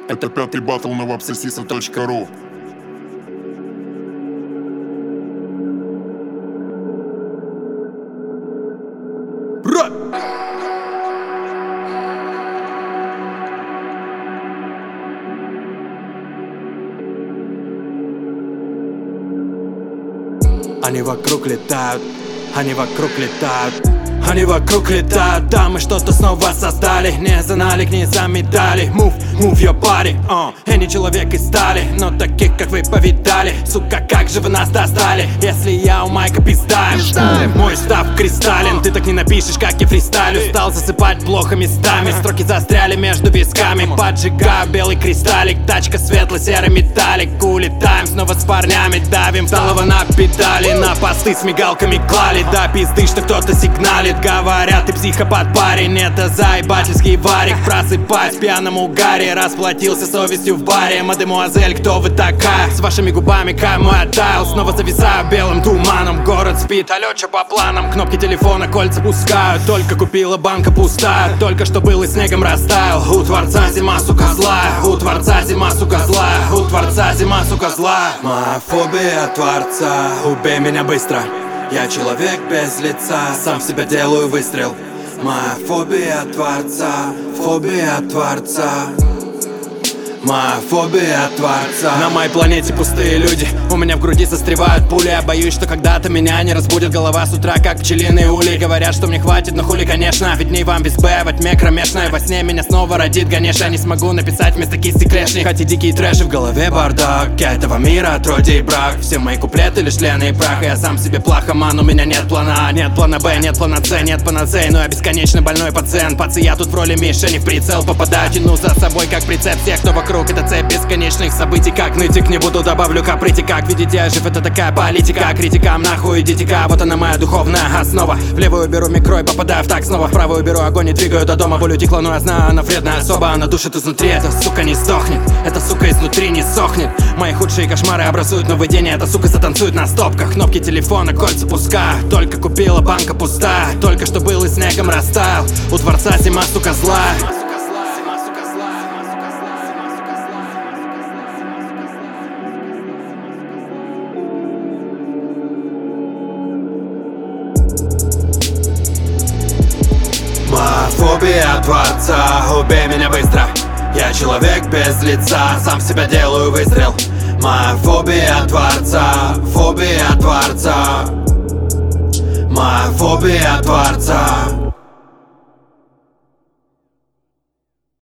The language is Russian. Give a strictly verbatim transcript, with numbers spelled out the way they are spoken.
Это пятый батл на вапсисиса точка ру. Они вокруг летают, они вокруг летают, они вокруг летают, да, мы что-то снова создали. Не за налик, не за медали. Move, move your body, uh. Я не человек из стали, но таких, как вы, повидали. Сука, как же вы нас достали, если я у майка пиздаю. Мой став кристаллен, ты так не напишешь, как я фристайлю. Стал засыпать плохо местами, строки застряли между висками. Поджигаю белый кристаллик, тачка светло-серый металлик. Улетаем снова с парнями, давим вдалого на педали. На посты с мигалками клали, да пизды, что кто-то сигналит. Говорят, ты психопат, парень, это заебательский варик. Просыпаюсь в пьяном угаре, расплатился совестью в баре. Мадемуазель, кто вы такая? С вашими губами кому я таял? Снова зависаю белым туманом. Город спит, алё, чё по планам? Кнопки телефона кольца пускают. Только купила, банка пустая. Только что был и снегом растаял. У Творца зима, сука, злая. У Творца зима, сука, злая. У Творца зима, сука, злая. Моя фобия Творца, убей меня быстро. Я человек без лица, сам в себя делаю выстрел. Моя фобия Творца, фобия Творца. Моя фобия Творца. На моей планете пустые люди, у меня в груди застревают пули. Я боюсь, что когда-то меня не разбудит голова с утра, как пчелиные улей. Говорят, что мне хватит, но хули, конечно. Видней вам без Б, во тьме кромешной. Во сне меня снова родит Ганеша. Я не смогу написать вместо кисти клешни. Хоть и дикие трэши, в голове бардак. Я этого мира, отродье и брак. Все мои куплеты лишь тлен и прах. Я сам себе плохоман, у меня нет плана А, нет плана Б, нет плана С, нет панацеи. Но я бесконечно больной пациент. Пацы, я тут в роли мишени, в прицел попадаю. Тяну за собой, как прицеп всех, кто вокруг. Это цепь бесконечных событий, как нытик. Не буду, добавлю каприти, как видите, я жив, это такая политика. Критикам нахуй идите-ка, вот она моя духовная основа. В левую беру микро и попадаю в так снова. В правую беру огонь и двигаю до дома. Волю текло, но я знаю, она вредная особа. Она душит изнутри, эта сука не сдохнет. Эта сука изнутри не сохнет. Мои худшие кошмары образуют новый день, и эта сука затанцует на стопках. Кнопки телефона, кольца пускаю. Только купила, банка пустая. Только что был и снегом растаял. У Творца зима, сука, злая. Моя фобия Творца, убей меня быстро. Я человек без лица, сам в себя делаю выстрел. Моя фобия Творца, фобия Творца. Моя фобия Творца.